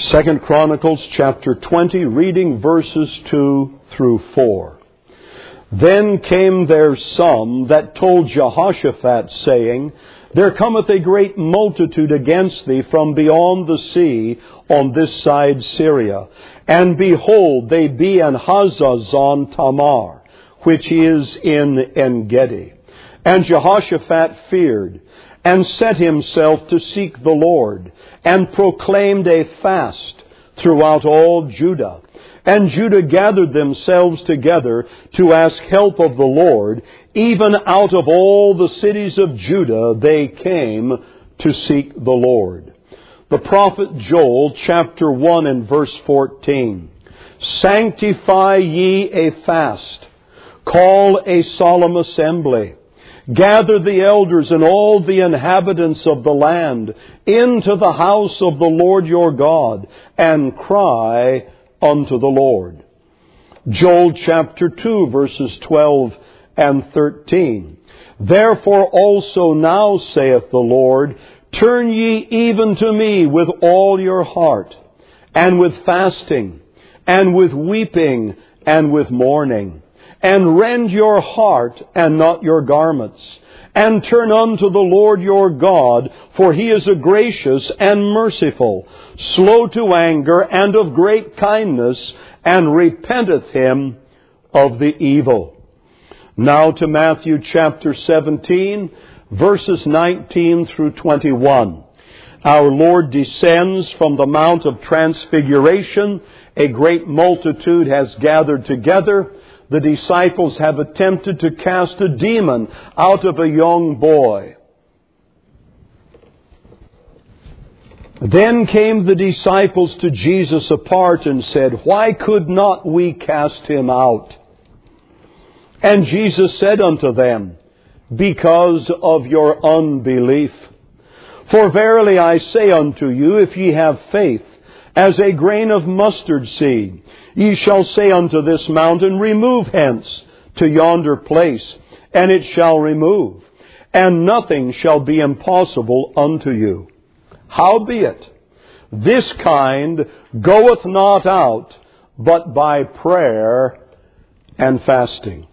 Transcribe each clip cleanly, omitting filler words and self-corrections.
2 Chronicles chapter 20, reading verses 2 through 4. Then came there some that told Jehoshaphat, saying, There cometh a great multitude against thee from beyond the sea on this side Syria. And behold, they be in Hazazon Tamar, which is in En-gedi. And Jehoshaphat feared, and set himself to seek the Lord, and proclaimed a fast throughout all Judah. And Judah gathered themselves together to ask help of the Lord. Even out of all the cities of Judah they came to seek the Lord. The prophet Joel, chapter 1 and verse 14. Sanctify ye a fast, call a solemn assembly. Gather the elders and all the inhabitants of the land into the house of the Lord your God, and cry unto the Lord. Joel chapter 2 verses 12 and 13. Therefore also now saith the Lord, Turn ye even to me with all your heart, and with fasting, and with weeping, and with mourning. And rend your heart and not your garments. And turn unto the Lord your God, for He is a gracious and merciful, slow to anger and of great kindness, and repenteth him of the evil. Now to Matthew chapter 17, verses 19 through 21. Our Lord descends from the Mount of Transfiguration. A great multitude has gathered together. The disciples have attempted to cast a demon out of a young boy. Then came the disciples to Jesus apart and said, Why could not we cast him out? And Jesus said unto them, Because of your unbelief. For verily I say unto you, if ye have faith as a grain of mustard seed, ye shall say unto this mountain, Remove hence to yonder place, and it shall remove, and nothing shall be impossible unto you. Howbeit, this kind goeth not out, but by prayer and fasting.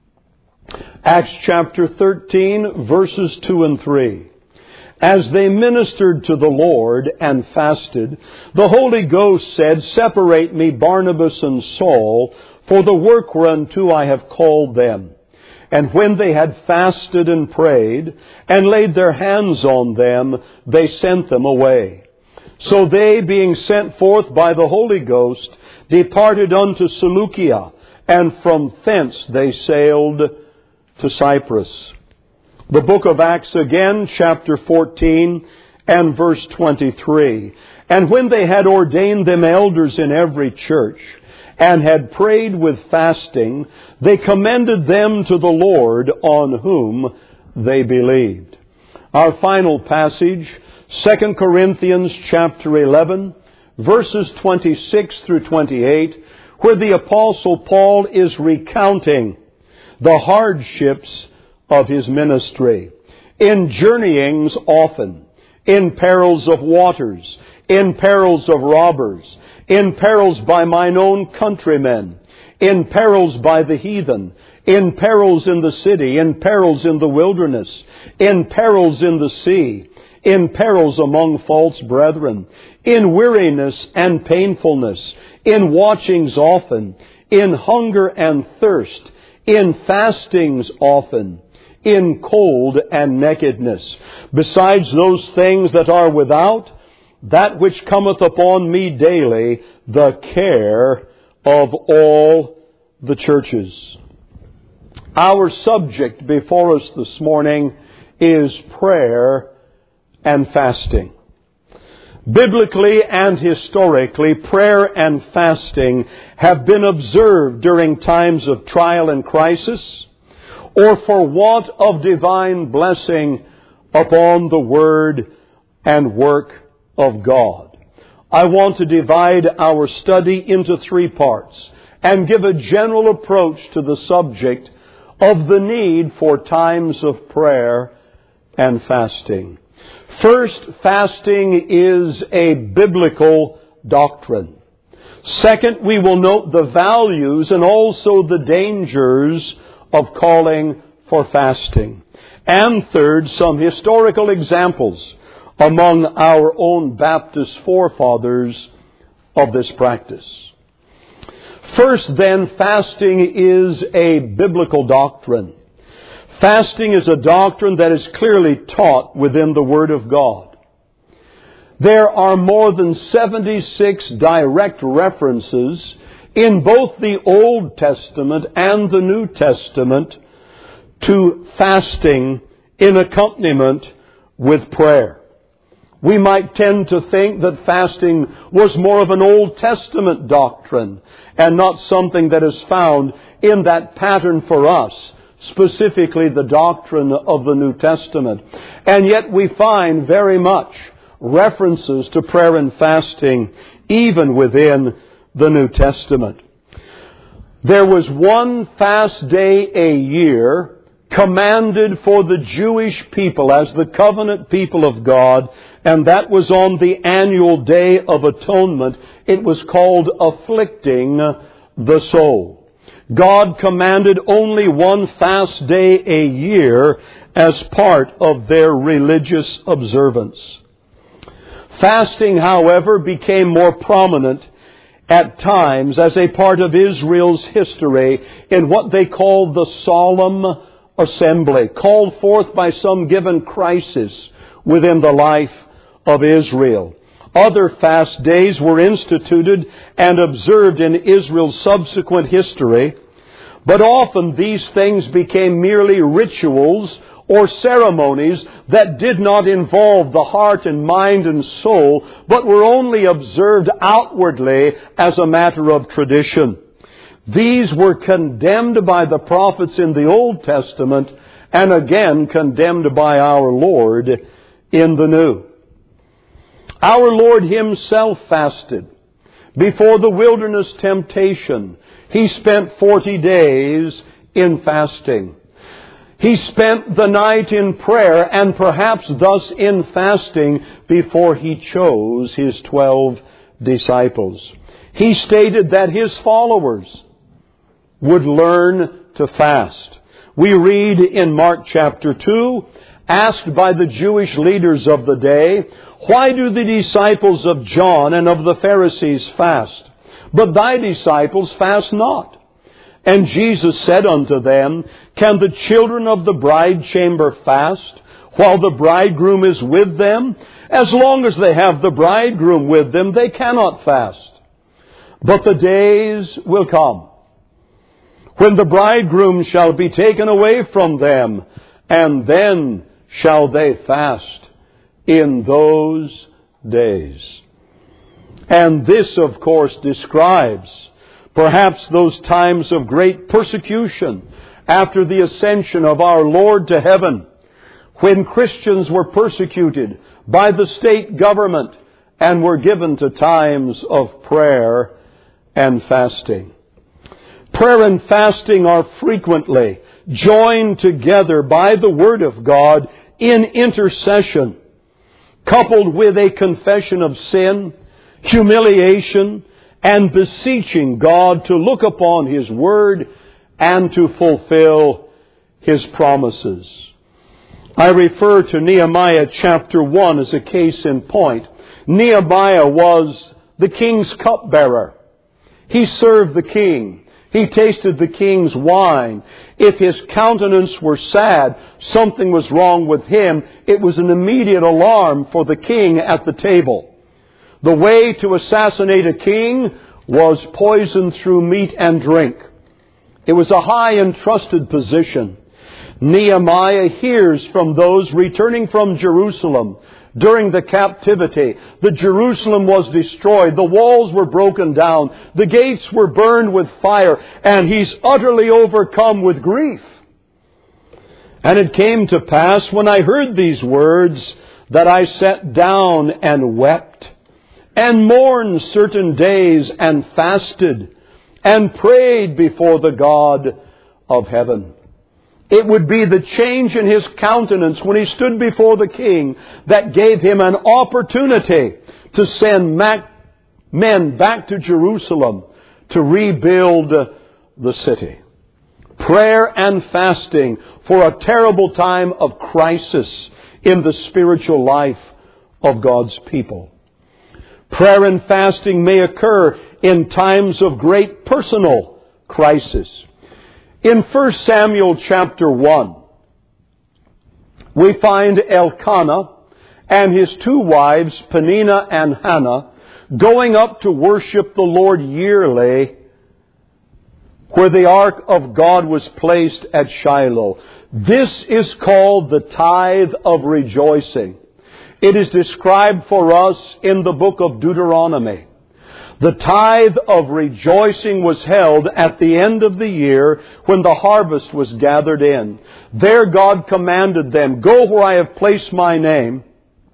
Acts chapter 13, verses 2 and 3. As they ministered to the Lord and fasted, the Holy Ghost said, Separate me Barnabas and Saul for the work whereunto I have called them. And when they had fasted and prayed, and laid their hands on them, they sent them away. So they, being sent forth by the Holy Ghost, departed unto Seleucia, and from thence they sailed to Cyprus. The book of Acts again, chapter 14 and verse 23. And when they had ordained them elders in every church, and had prayed with fasting, they commended them to the Lord, on whom they believed. Our final passage, 2 Corinthians chapter 11, verses 26 through 28, where the Apostle Paul is recounting the hardships of his ministry, in journeyings often, in perils of waters, in perils of robbers, in perils by mine own countrymen, in perils by the heathen, in perils in the city, in perils in the wilderness, in perils in the sea, in perils among false brethren, in weariness and painfulness, in watchings often, in hunger and thirst, in fastings often, in cold and nakedness. Besides those things that are without, that which cometh upon me daily, the care of all the churches. Our subject before us this morning is prayer and fasting. Biblically and historically, prayer and fasting have been observed during times of trial and crisis, or for want of divine blessing upon the Word and work of God. I want to divide our study into three parts and give a general approach to the subject of the need for times of prayer and fasting. First, fasting is a biblical doctrine. Second, we will note the values and also the dangers of calling for fasting. And third, some historical examples among our own Baptist forefathers of this practice. First, then, fasting is a biblical doctrine. Fasting is a doctrine that is clearly taught within the Word of God. There are more than 76 direct references in both the Old Testament and the New Testament to fasting in accompaniment with prayer. We might tend to think that fasting was more of an Old Testament doctrine and not something that is found in that pattern for us, specifically the doctrine of the New Testament. And yet we find very much references to prayer and fasting even within the New Testament. There was one fast day a year commanded for the Jewish people as the covenant people of God, and that was on the annual Day of Atonement. It was called afflicting the soul. God commanded only one fast day a year as part of their religious observance. Fasting, however, became more prominent at times as a part of Israel's history in what they called the solemn assembly, called forth by some given crisis within the life of Israel. Other fast days were instituted and observed in Israel's subsequent history, but often these things became merely rituals or ceremonies that did not involve the heart and mind and soul, but were only observed outwardly as a matter of tradition. These were condemned by the prophets in the Old Testament and again condemned by our Lord in the New. Our Lord Himself fasted. Before the wilderness temptation, He spent 40 days in fasting. He spent the night in prayer and perhaps thus in fasting before He chose His 12 disciples. He stated that His followers would learn to fast. We read in Mark chapter 2, asked by the Jewish leaders of the day, "Why do the disciples of John and of the Pharisees fast, but thy disciples fast not?" And Jesus said unto them, "Can the children of the bride chamber fast while the bridegroom is with them? As long as they have the bridegroom with them, they cannot fast. But the days will come when the bridegroom shall be taken away from them, and then shall they fast in those days." And this, of course, describes perhaps those times of great persecution after the ascension of our Lord to heaven, when Christians were persecuted by the state government and were given to times of prayer and fasting. Prayer and fasting are frequently joined together by the Word of God in intercession, coupled with a confession of sin, humiliation, and beseeching God to look upon His Word and to fulfill His promises. I refer to Nehemiah chapter 1 as a case in point. Nehemiah was the king's cupbearer. He served the king. He tasted the king's wine. If his countenance were sad, something was wrong with him. It was an immediate alarm for the king at the table. The way to assassinate a king was poison through meat and drink. It was a high and trusted position. Nehemiah hears from those returning from Jerusalem during the captivity. The Jerusalem was destroyed. The walls were broken down. The gates were burned with fire. And he's utterly overcome with grief. And it came to pass when I heard these words that I sat down and wept and mourned certain days and fasted and prayed before the God of heaven. It would be the change in his countenance when he stood before the king that gave him an opportunity to send men back to Jerusalem to rebuild the city. Prayer and fasting for a terrible time of crisis in the spiritual life of God's people. Prayer and fasting may occur in times of great personal crisis. In 1 Samuel chapter 1, we find Elkanah and his two wives, Peninnah and Hannah, going up to worship the Lord yearly where the ark of God was placed at Shiloh. This is called the tithe of rejoicing. It is described for us in the book of Deuteronomy. The tithe of rejoicing was held at the end of the year when the harvest was gathered in. There God commanded them, "Go where I have placed my name,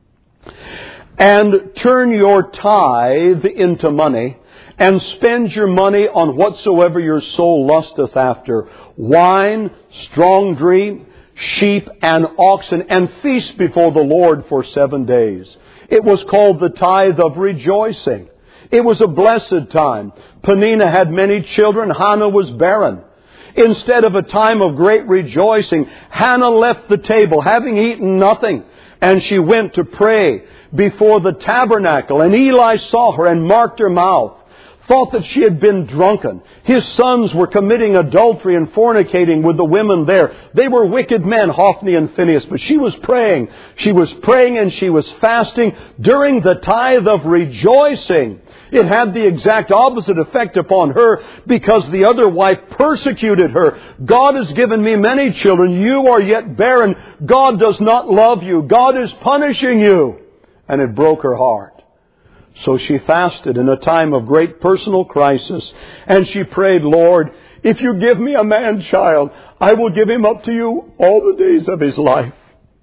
and turn your tithe into money, and spend your money on whatsoever your soul lusteth after, wine, strong drink, sheep and oxen, and feast before the Lord for 7 days." It was called the tithe of rejoicing. It was a blessed time. Peninnah had many children. Hannah was barren. Instead of a time of great rejoicing, Hannah left the table, having eaten nothing, and she went to pray before the tabernacle. And Eli saw her and marked her mouth, thought that she had been drunken. His sons were committing adultery and fornicating with the women there. They were wicked men, Hophni and Phinehas. But she was praying. She was praying and she was fasting during the tithe of rejoicing. It had the exact opposite effect upon her because the other wife persecuted her. "God has given me many children. You are yet barren. God does not love you. God is punishing you." And it broke her heart. So she fasted in a time of great personal crisis. And she prayed, "Lord, if you give me a man-child, I will give him up to you all the days of his life."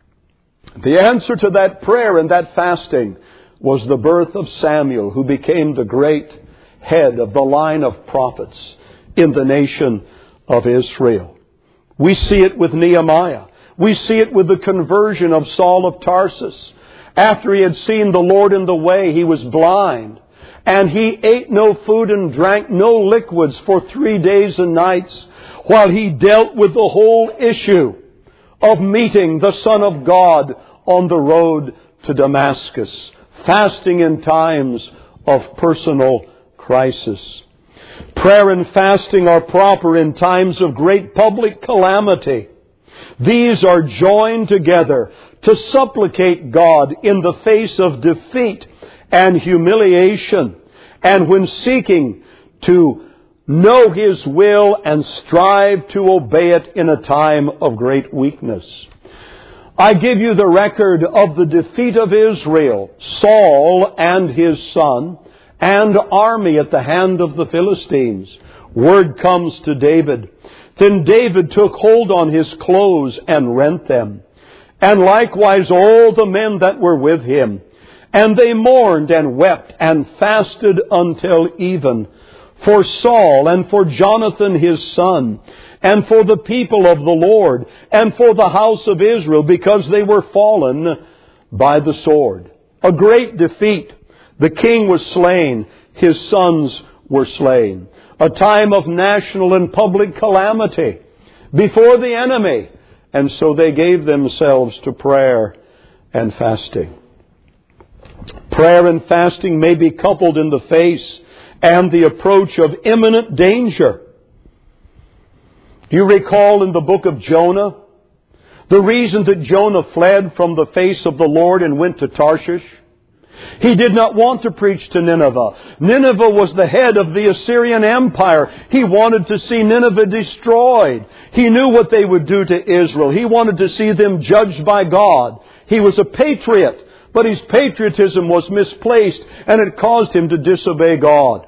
The answer to that prayer and that fasting was the birth of Samuel, who became the great head of the line of prophets in the nation of Israel. We see it with Nehemiah. We see it with the conversion of Saul of Tarsus. After he had seen the Lord in the way, he was blind. And he ate no food and drank no liquids for 3 days and nights, while he dealt with the whole issue of meeting the Son of God on the road to Damascus, fasting in times of personal crisis. Prayer and fasting are proper in times of great public calamity. These are joined together to supplicate God in the face of defeat and humiliation, and when seeking to know His will and strive to obey it in a time of great weakness. I give you the record of the defeat of Israel, Saul and his son, and army at the hand of the Philistines. Word comes to David. Then David took hold on his clothes and rent them, and likewise all the men that were with him. And they mourned and wept and fasted until even, for Saul and for Jonathan his son, and for the people of the Lord, and for the house of Israel, because they were fallen by the sword. A great defeat. The king was slain. His sons were slain. A time of national and public calamity before the enemy. And so they gave themselves to prayer and fasting. Prayer and fasting may be coupled in the face and the approach of imminent danger. Do you recall in the book of Jonah, the reason that Jonah fled from the face of the Lord and went to Tarshish? He did not want to preach to Nineveh. Nineveh was the head of the Assyrian Empire. He wanted to see Nineveh destroyed. He knew what they would do to Israel. He wanted to see them judged by God. He was a patriot, but his patriotism was misplaced, and it caused him to disobey God.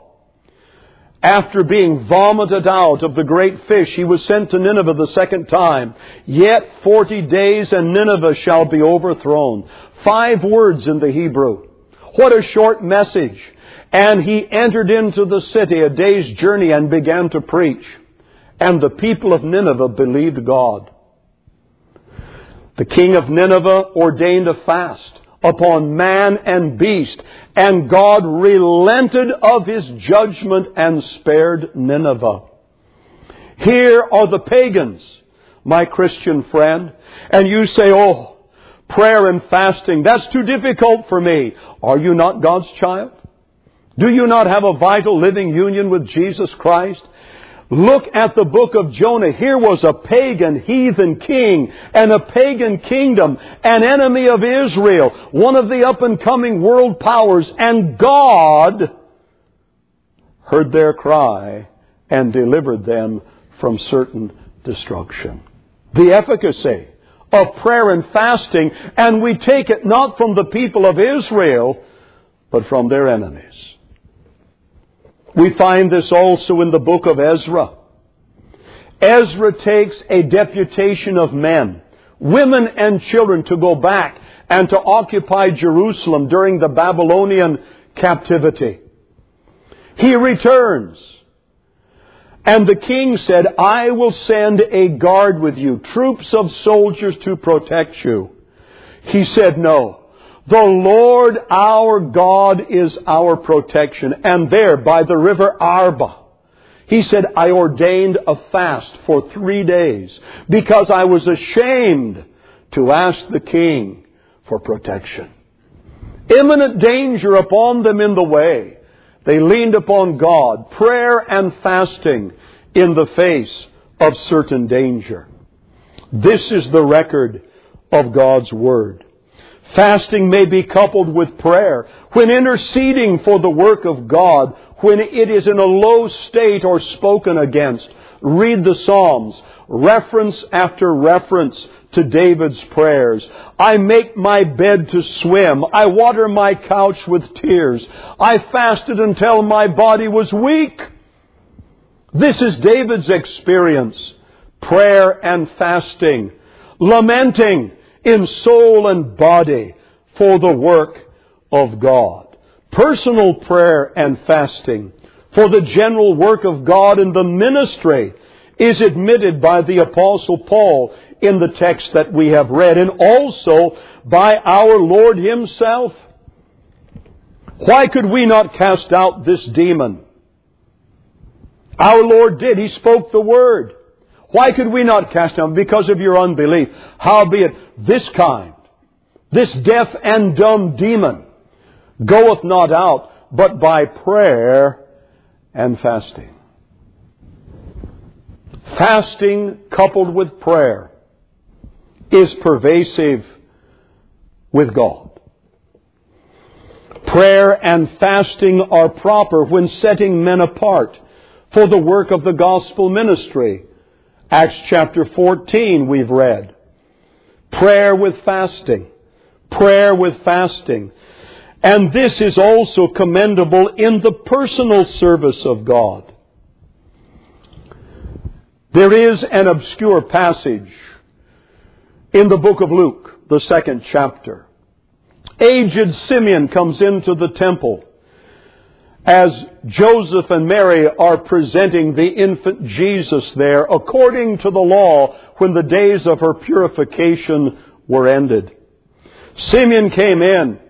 After being vomited out of the great fish, he was sent to Nineveh the second time. Yet 40 days and Nineveh shall be overthrown. 5 words in the Hebrew. What a short message. And he entered into the city a day's journey and began to preach. And the people of Nineveh believed God. The king of Nineveh ordained a fast upon man and beast. And God relented of His judgment and spared Nineveh. Here are the pagans, my Christian friend. And you say, oh, prayer and fasting, that's too difficult for me. Are you not God's child? Do you not have a vital living union with Jesus Christ? Look at the book of Jonah. Here was a pagan, heathen king and a pagan kingdom, an enemy of Israel, one of the up-and-coming world powers, and God heard their cry and delivered them from certain destruction. The efficacy of prayer and fasting, and we take it not from the people of Israel, but from their enemies. We find this also in the book of Ezra. Ezra takes a deputation of men, women and children to go back and to occupy Jerusalem during the Babylonian captivity. He returns. And the king said, I will send a guard with you, troops of soldiers to protect you. He said, no. The Lord our God is our protection. And there, by the river Arba, he said, I ordained a fast for 3 days because I was ashamed to ask the king for protection. Imminent danger upon them in the way. They leaned upon God, prayer and fasting in the face of certain danger. This is the record of God's Word. Fasting may be coupled with prayer when interceding for the work of God, when it is in a low state or spoken against. Read the Psalms, reference after reference to David's prayers. I make my bed to swim. I water my couch with tears. I fasted until my body was weak. This is David's experience. Prayer and fasting. Lamenting in soul and body for the work of God. Personal prayer and fasting for the general work of God in the ministry is admitted by the Apostle Paul in the text that we have read, and also by our Lord Himself. Why could we not cast out this demon? Our Lord did. He spoke the word. Why could we not cast him out? Because of your unbelief. Howbeit, this kind, this deaf and dumb demon, goeth not out, but by prayer and fasting. Fasting coupled with prayer is pervasive with God. Prayer and fasting are proper when setting men apart for the work of the gospel ministry. Acts chapter 14 we've read. Prayer with fasting. Prayer with fasting. And this is also commendable in the personal service of God. There is an obscure passage in the book of Luke, the 2nd chapter. Aged Simeon comes into the temple as Joseph and Mary are presenting the infant Jesus there according to the law when the days of her purification were ended. Simeon came in,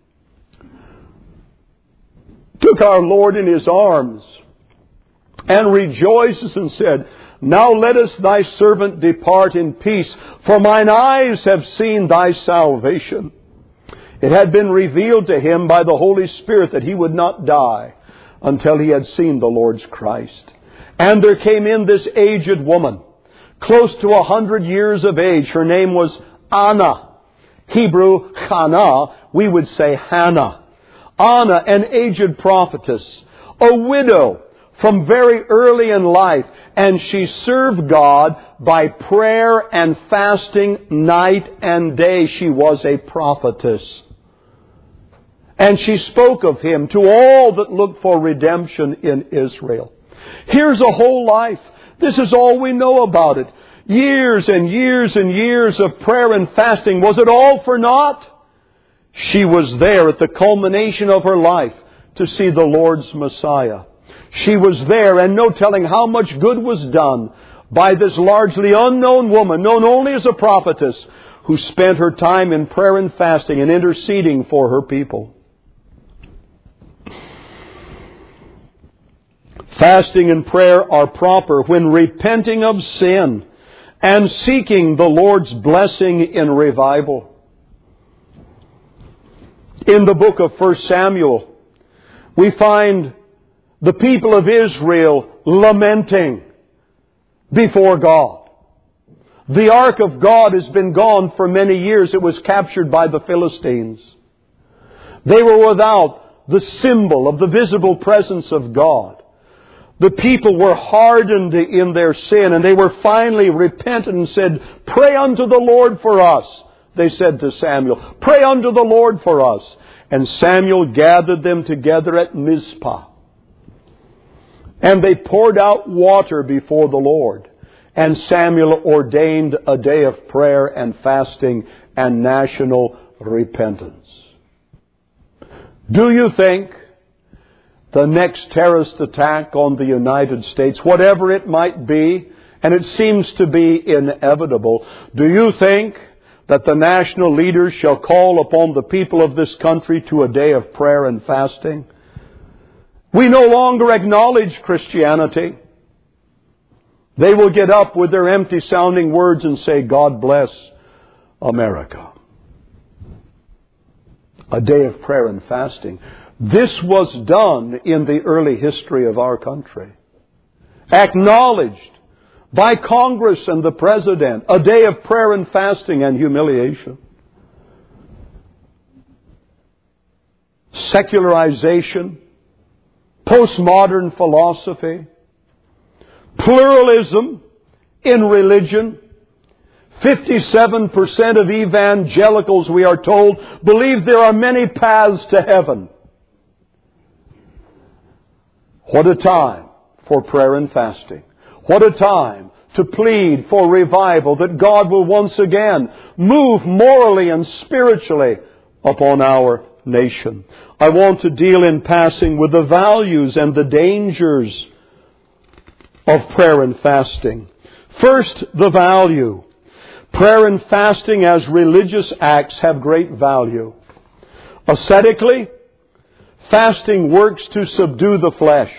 took our Lord in His arms, and rejoices and said, Now lettest thy servant depart in peace, for mine eyes have seen thy salvation. It had been revealed to him by the Holy Spirit that he would not die until he had seen the Lord's Christ. And there came in this aged woman, close to 100 years of age. Her name was Anna. Hebrew, Hannah, we would say Hannah. Anna, an aged prophetess, a widow from very early in life, and she served God by prayer and fasting night and day. She was a prophetess. And she spoke of Him to all that looked for redemption in Israel. Here's a whole life. This is all we know about it. Years and years and years of prayer and fasting. Was it all for naught? She was there at the culmination of her life to see the Lord's Messiah. She was there, and no telling how much good was done by this largely unknown woman, known only as a prophetess, who spent her time in prayer and fasting and interceding for her people. Fasting and prayer are proper when repenting of sin and seeking the Lord's blessing in revival. In the book of 1 Samuel, we find the people of Israel lamenting before God. The ark of God has been gone for many years. It was captured by the Philistines. They were without the symbol of the visible presence of God. The people were hardened in their sin, and they were finally repentant and said, "Pray unto the Lord for us." They said to Samuel, "Pray unto the Lord for us." And Samuel gathered them together at Mizpah. And they poured out water before the Lord. And Samuel ordained a day of prayer and fasting and national repentance. Do you think the next terrorist attack on the United States, whatever it might be, and it seems to be inevitable, do you think that the national leaders shall call upon the people of this country to a day of prayer and fasting? We no longer acknowledge Christianity. They will get up with their empty-sounding words and say, "God bless America." A day of prayer and fasting. This was done in the early history of our country. Acknowledged by Congress and the President. A day of prayer and fasting and humiliation. Secularization. Postmodern philosophy. Pluralism in religion. 57% of evangelicals, we are told, believe there are many paths to heaven. What a time for prayer and fasting. What a time to plead for revival, that God will once again move morally and spiritually upon our nation. I want to deal in passing with the values and the dangers of prayer and fasting. First, the value. Prayer and fasting as religious acts have great value. Ascetically, fasting works to subdue the flesh.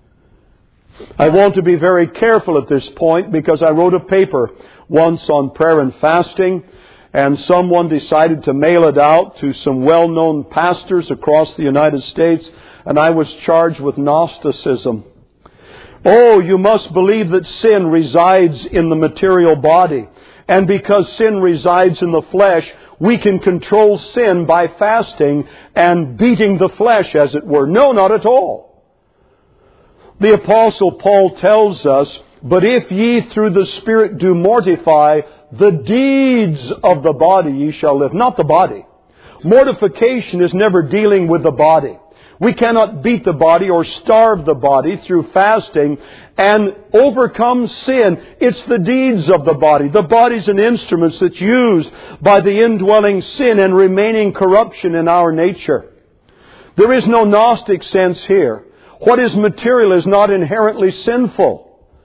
I want to be very careful at this point because I wrote a paper once on prayer and fasting, and someone decided to mail it out to some well-known pastors across the United States, and I was charged with Gnosticism. Oh, you must believe that sin resides in the material body. And because sin resides in the flesh, we can control sin by fasting and beating the flesh, as it were. No, not at all. The Apostle Paul tells us, "But if ye through the Spirit do mortify the deeds of the body, ye shall live." Not the body. Mortification is never dealing with the body. We cannot beat the body or starve the body through fasting and overcome sin. It's the deeds of the body. The body's an instrument that's used by the indwelling sin and remaining corruption in our nature. There is no Gnostic sense here. What is material is not inherently sinful.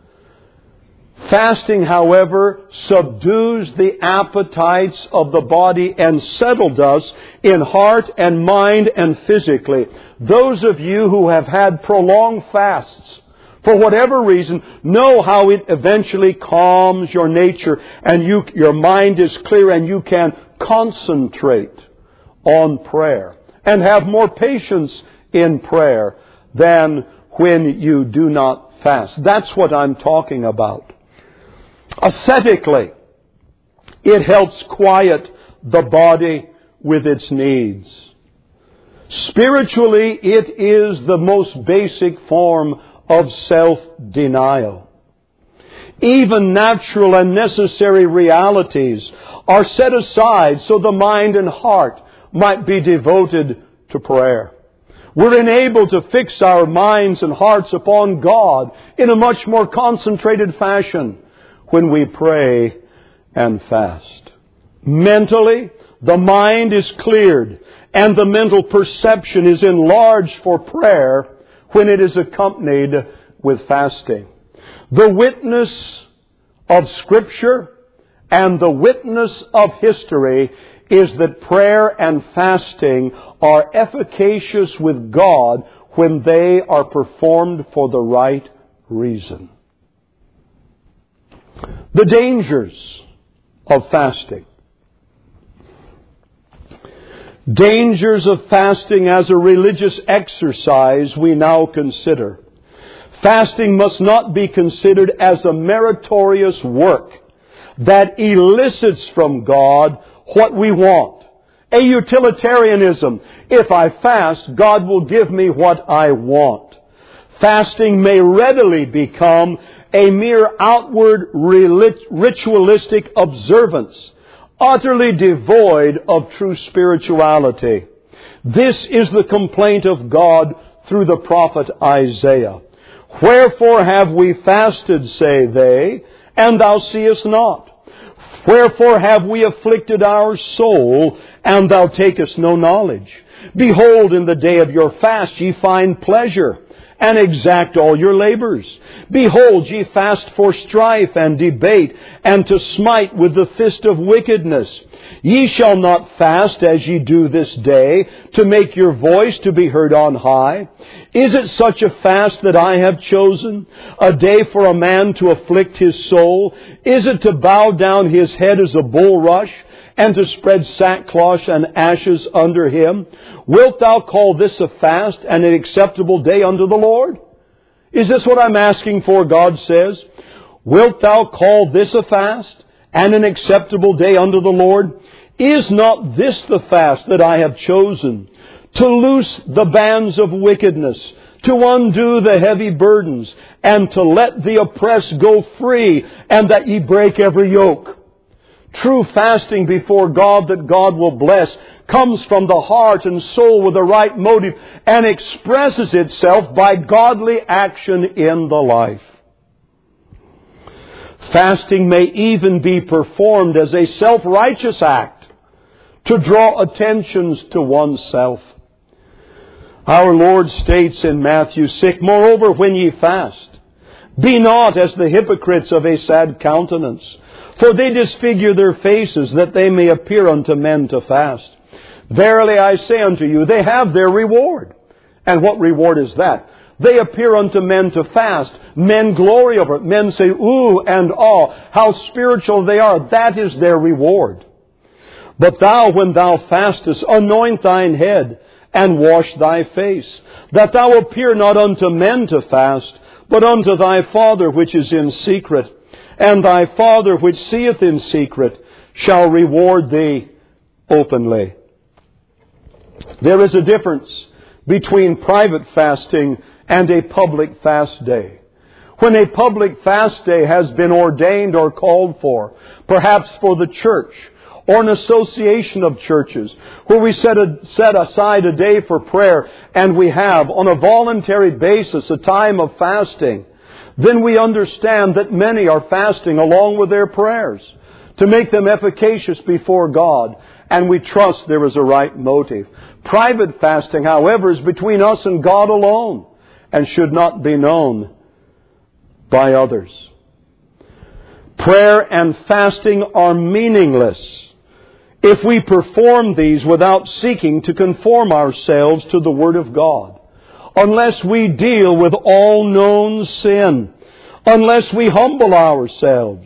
Fasting, however, subdues the appetites of the body and settled us in heart and mind and physically. Those of you who have had prolonged fasts, for whatever reason, know how it eventually calms your nature and your mind is clear and you can concentrate on prayer and have more patience in prayer than when you do not fast. That's what I'm talking about. Ascetically, it helps quiet the body with its needs. Spiritually, it is the most basic form of self-denial. Even natural and necessary realities are set aside so the mind and heart might be devoted to prayer. We're enabled to fix our minds and hearts upon God in a much more concentrated fashion when we pray and fast. Mentally, the mind is cleared and the mental perception is enlarged for prayer when it is accompanied with fasting. The witness of Scripture And the witness of history is that prayer and fasting are efficacious with God when they are performed for the right reason. The dangers of fasting. Dangers of fasting as a religious exercise we now consider. Fasting must not be considered as a meritorious work that elicits from God what we want. A utilitarianism. If I fast, God will give me what I want. Fasting may readily become a mere outward ritualistic observance, utterly devoid of true spirituality. This is the complaint of God through the prophet Isaiah. Wherefore have we fasted, say they, and thou seest not? Wherefore have we afflicted our soul, and thou takest no knowledge? Behold, in the day of your fast ye find pleasure, and exact all your labors. Behold, ye fast for strife and debate, and to smite with the fist of wickedness. Ye shall not fast as ye do this day, to make your voice to be heard on high. Is it such a fast that I have chosen? A day for a man to afflict his soul? Is it to bow down his head as a bulrush, and to spread sackcloth and ashes under him? Wilt thou call this a fast and an acceptable day unto the Lord? Is this what I'm asking for, God says? Wilt thou call this a fast and an acceptable day unto the Lord? Is not this the fast that I have chosen? To loose the bands of wickedness, to undo the heavy burdens, and to let the oppressed go free, and that ye break every yoke. True fasting before God that God will bless comes from the heart and soul with the right motive and expresses itself by godly action in the life. Fasting may even be performed as a self-righteous act to draw attentions to oneself. Our Lord states in Matthew 6, Moreover, when ye fast, be not as the hypocrites of a sad countenance, for they disfigure their faces, that they may appear unto men to fast. Verily I say unto you, they have their reward. And what reward is that? They appear unto men to fast. Men glory over it. Men say, ooh and ah, how spiritual they are. That is their reward. But thou, when thou fastest, anoint thine head, and wash thy face, that thou appear not unto men to fast, but unto thy Father which is in secret. And thy Father which seeth in secret shall reward thee openly. There is a difference between private fasting and a public fast day. When a public fast day has been ordained or called for, perhaps for the church or an association of churches, where we set aside a day for prayer and we have on a voluntary basis a time of fasting, then we understand that many are fasting along with their prayers to make them efficacious before God, and we trust there is a right motive. Private fasting, however, is between us and God alone and should not be known by others. Prayer and fasting are meaningless if we perform these without seeking to conform ourselves to the Word of God. Unless we deal with all known sin, unless we humble ourselves.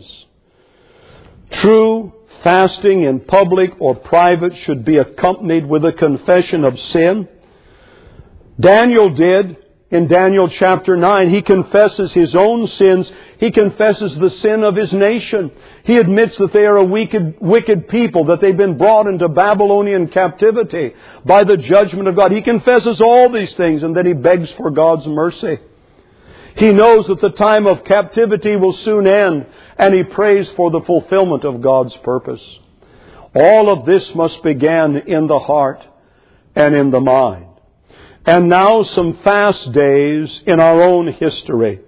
True fasting in public or private should be accompanied with a confession of sin. Daniel did in Daniel chapter 9. He confesses his own sins. He confesses the sin of his nation. He admits that they are a wicked people, that they've been brought into Babylonian captivity by the judgment of God. He confesses all these things, and then he begs for God's mercy. He knows that the time of captivity will soon end, and he prays for the fulfillment of God's purpose. All of this must begin in the heart and in the mind. And now some fast days in our own history.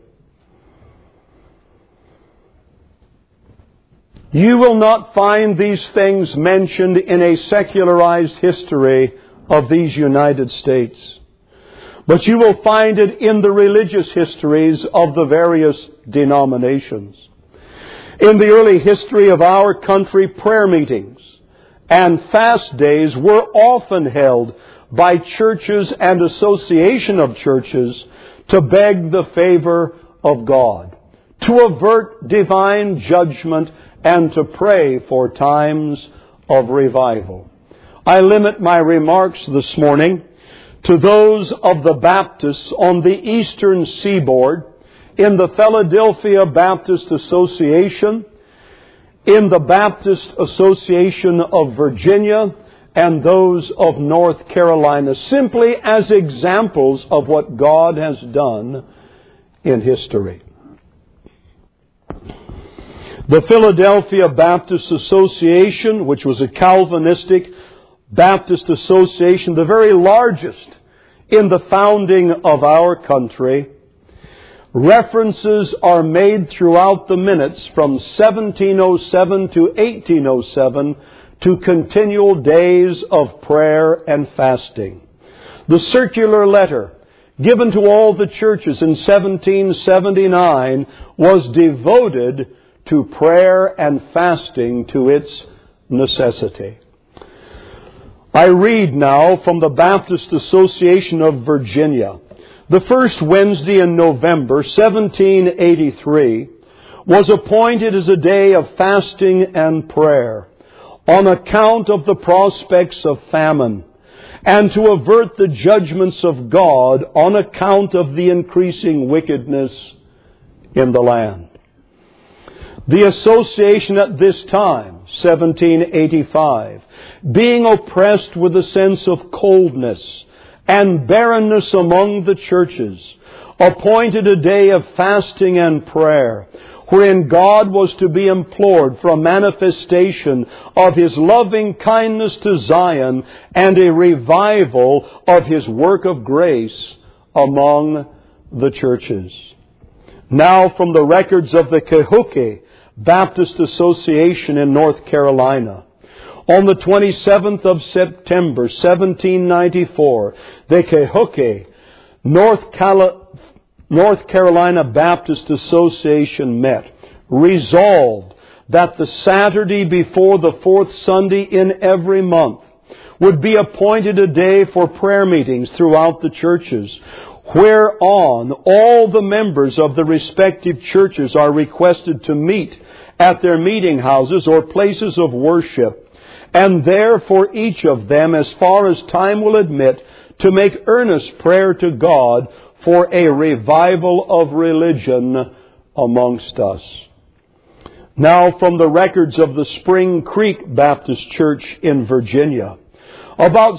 You will not find these things mentioned in a secularized history of these United States. But you will find it in the religious histories of the various denominations. In the early history of our country, prayer meetings and fast days were often held by churches and association of churches to beg the favor of God, to avert divine judgment, and to pray for times of revival. I limit my remarks this morning to those of the Baptists on the eastern seaboard, in the Philadelphia Baptist Association, in the Baptist Association of Virginia, and those of North Carolina, simply as examples of what God has done in history. The Philadelphia Baptist Association, which was a Calvinistic Baptist association, the very largest in the founding of our country, references are made throughout the minutes from 1707 to 1807 to continual days of prayer and fasting. The circular letter given to all the churches in 1779 was devoted to prayer and fasting to its necessity. I read now from the Baptist Association of Virginia. The first Wednesday in November, 1783, was appointed as a day of fasting and prayer on account of the prospects of famine, and to avert the judgments of God on account of the increasing wickedness in the land. The association at this time, 1785, being oppressed with a sense of coldness and barrenness among the churches, appointed a day of fasting and prayer, wherein God was to be implored for a manifestation of His loving kindness to Zion and a revival of His work of grace among the churches. Now from the records of the Cahokia Baptist Association in North Carolina. On the 27th of September, 1794, the Cahokia North Carolina Baptist Association met, resolved that the Saturday before the fourth Sunday in every month would be appointed a day for prayer meetings throughout the churches, whereon all the members of the respective churches are requested to meet at their meeting houses or places of worship, and there for each of them, as far as time will admit, to make earnest prayer to God for a revival of religion amongst us. Now from the records of the Spring Creek Baptist Church in Virginia. About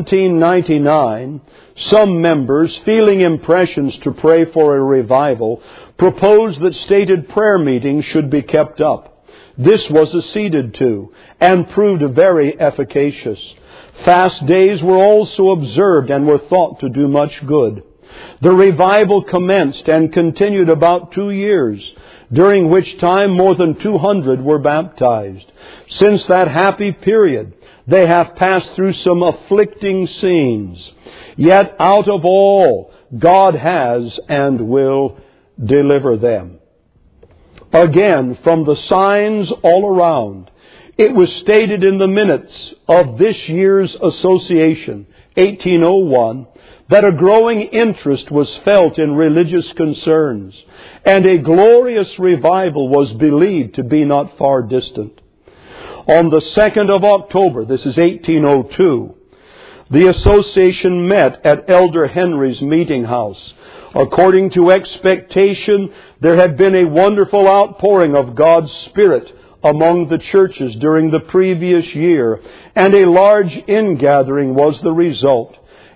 1799, some members, feeling impressions to pray for a revival, proposed that stated prayer meetings should be kept up. This was acceded to and proved very efficacious. Fast days were also observed and were thought to do much good. The revival commenced and continued about 2 years, during which time more than 200 were baptized. Since that happy period, they have passed through some afflicting scenes. Yet out of all, God has and will deliver them. Again, from the signs all around, it was stated in the minutes of this year's association, 1801, that a growing interest was felt in religious concerns, and a glorious revival was believed to be not far distant. On the 2nd of October, this is 1802, the association met at Elder Henry's meeting house. According to expectation, there had been a wonderful outpouring of God's Spirit among the churches during the previous year, and a large ingathering was the result.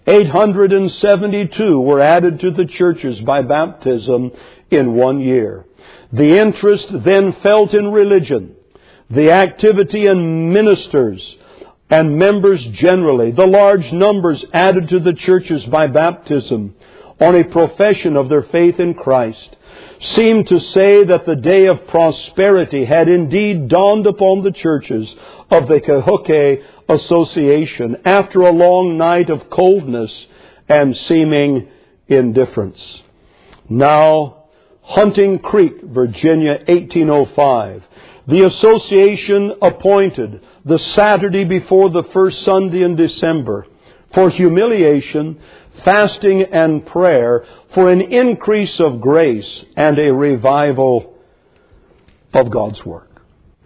872 were added to the churches by baptism in 1 year. The interest then felt in religion, the activity in ministers and members generally, the large numbers added to the churches by baptism on a profession of their faith in Christ, seemed to say that the day of prosperity had indeed dawned upon the churches of the Cahokia Association after a long night of coldness and seeming indifference. Now, Hunting Creek, Virginia, 1805. The association appointed the Saturday before the first Sunday in December for humiliation, fasting, and prayer for an increase of grace and a revival of God's work.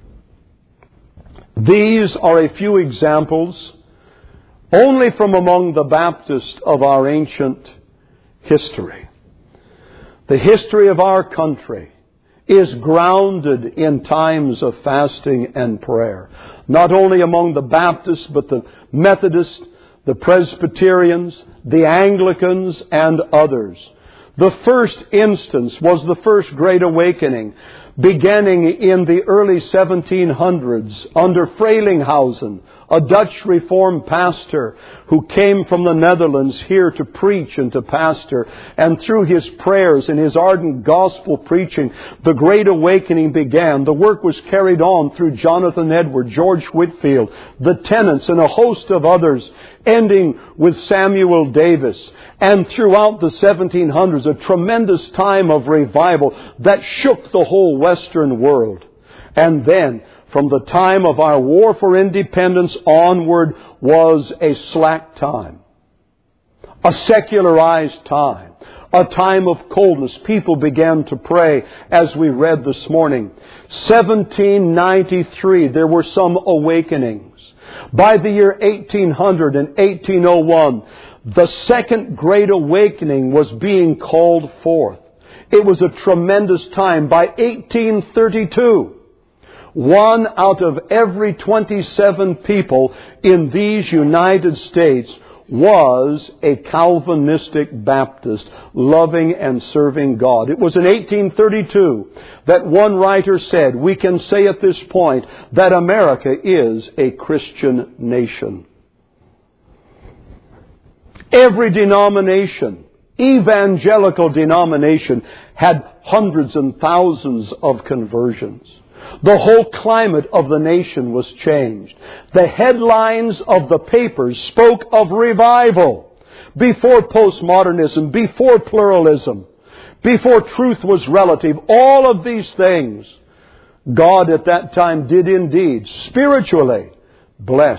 These are a few examples only from among the Baptists of our ancient history. The history of our country is grounded in times of fasting and prayer. Not only among the Baptists, but the Methodists, the Presbyterians, the Anglicans, and others. The first instance was the First Great Awakening, beginning in the early 1700s under Frelinghuysen, a Dutch Reformed pastor who came from the Netherlands here to preach and to pastor. And through his prayers and his ardent gospel preaching, the Great Awakening began. The work was carried on through Jonathan Edwards, George Whitefield, the Tennants, and a host of others, ending with Samuel Davis. And throughout the 1700s, a tremendous time of revival that shook the whole Western world. And then, from the time of our war for independence onward, was a slack time. A secularized time. A time of coldness. People began to pray, as we read this morning. 1793, there were some awakenings. By the year 1800 and 1801, the Second Great Awakening was being called forth. It was a tremendous time. By 1832, 1 out of every 27 people in these United States was a Calvinistic Baptist, loving and serving God. It was in 1832 that one writer said, we can say at this point that America is a Christian nation. Every denomination, evangelical denomination, had hundreds and thousands of conversions. The whole climate of the nation was changed. The headlines of the papers spoke of revival. Before postmodernism, before pluralism, before truth was relative, all of these things, God at that time did indeed spiritually bless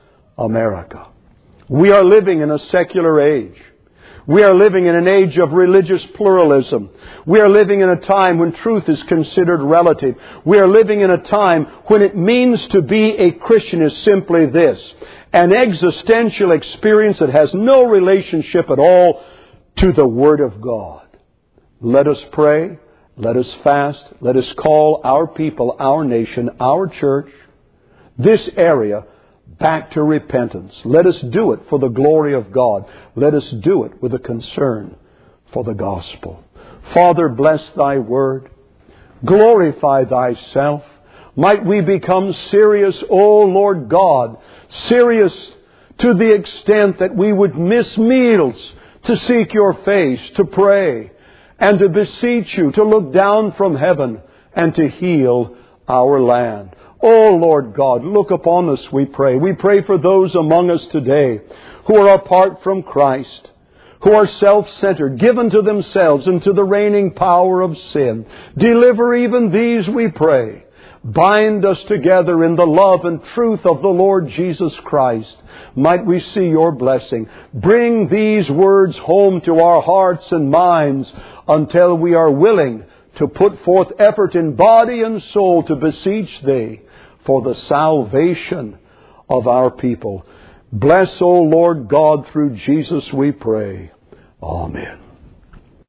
America. We are living in a secular age. We are living in an age of religious pluralism. We are living in a time when truth is considered relative. We are living in a time when it means to be a Christian is simply this: an existential experience that has no relationship at all to the Word of God. Let us pray. Let us fast. Let us call our people, our nation, our church, this area, back to repentance. Let us do it for the glory of God. Let us do it with a concern for the gospel. Father, bless Thy Word. Glorify Thyself. Might we become serious, O Lord God, serious to the extent that we would miss meals to seek Your face, to pray, and to beseech You to look down from heaven and to heal our land. Oh, Lord God, look upon us, we pray. We pray for those among us today who are apart from Christ, who are self-centered, given to themselves and to the reigning power of sin. Deliver even these, we pray. Bind us together in the love and truth of the Lord Jesus Christ. Might we see Your blessing. Bring these words home to our hearts and minds until we are willing to put forth effort in body and soul to beseech Thee for the salvation of our people. Bless, O Lord God, through Jesus we pray. Amen.